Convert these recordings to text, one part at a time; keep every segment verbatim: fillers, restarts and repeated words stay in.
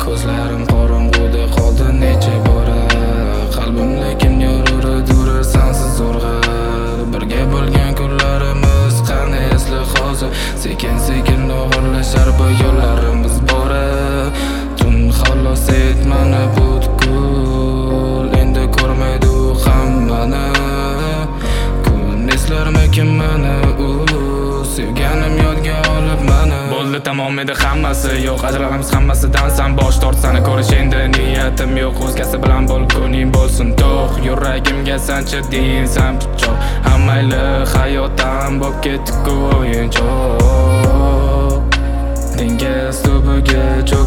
Ko'zlarim qorong'uda qoldi necha bora. Qalbim lekin yorilib yurar sensiz zo'rg'a. Birga bo'lgan kunlarimiz qani esli hozir. Sekin sekin og'irlashar bu yo'llarimiz bora. Tun xolos etmani butkul, endi ko'rmaydi u hammani. Kun eslarmikin mani u, sevganim yodga olib mani. Bo'ldi tamom edi hammasi, yo'q ajralamiz hammasidan. San bosh tort, sani ko'rish endi niyatim yo'q. O'zgasi bilan bo'l, ko'ngling bo'lsin to'q. Yuragimga sanchi deysan pichoq. Hammayli hayotam bo'lib ketdi-ku o'yinchoq. Dengiz tubiga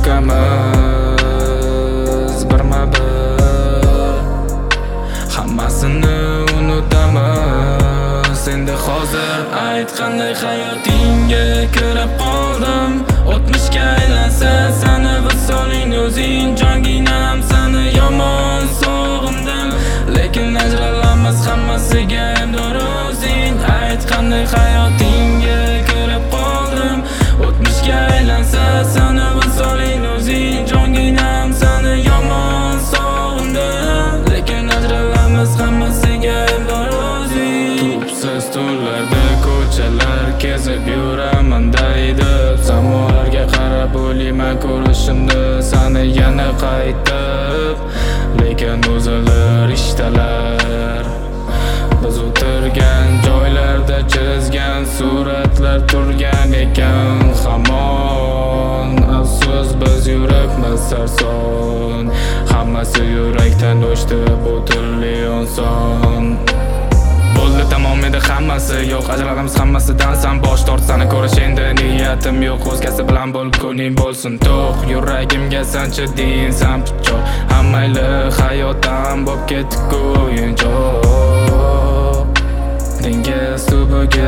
cho'kamiz birma-bir. Hammasini unutamiz endi hozir. Ayt qanday hayotingga kirib qoldim. O'tmishga aylansa sani visoling o'zing. Jonginam sani yomon sog'indim, lekin ajralamiz hammasiga aybdor o'zing. Ayt qanday hayotingga kirib qoldim. O'tmishga aylansa sani visoling o'zing. Jonginam sani yomon sog'indim, lekin ajralamiz hammasiga aybdor o'zing. Tubsiz tunlarda ko'chalar kezib yuraman daydib. Samolarga qarab o'ylayman ko'rishimni sani yana qaytib. Lekin o'zilar ishdalar. Biz o'tirgan joylarda chizgan suratlar turgan ekan hamon. Afsus biz yurakmiz sarson. Hammasi yurakdan o'chdi bu turli inson. Bo'ldi tamom edi hammasi, yo'q ajralamiz hammasidan. San bosh tort, sani ko'rish endi niyatim yo'q. O'zgasi bilan bo'l, ko'ngling bo'lsin to'q. Yuragimga sanchi deysan pichoq. Hammayli hayotam bo'lib ketdi-ku o'yinchoq. Dengiz tubiga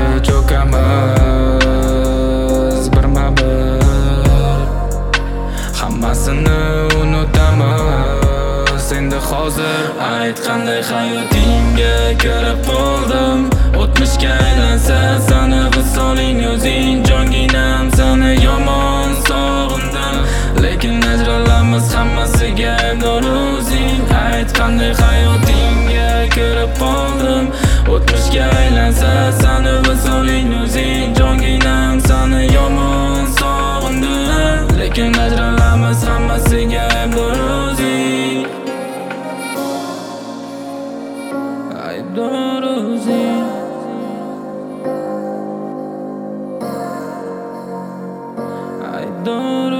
cho'kamiz birma-bir. Hammasini unutamiz endi hozir. Ayt qanday hayotingga kirib qoldim. O'tmishga aylansa sani visoling o'zing. Jonginam sani yomon sog'indim, lekin ajralamiz hammasiga aybdor o'zing. Ayt qanday hayotingga kirib qoldim. O'tmishga aylansa sani visoling o'zing. Jonginam sani yomon sog'indim, lekin ajralamiz hammasiga aybdor o'zing. Aybdor o'zing. Aybdor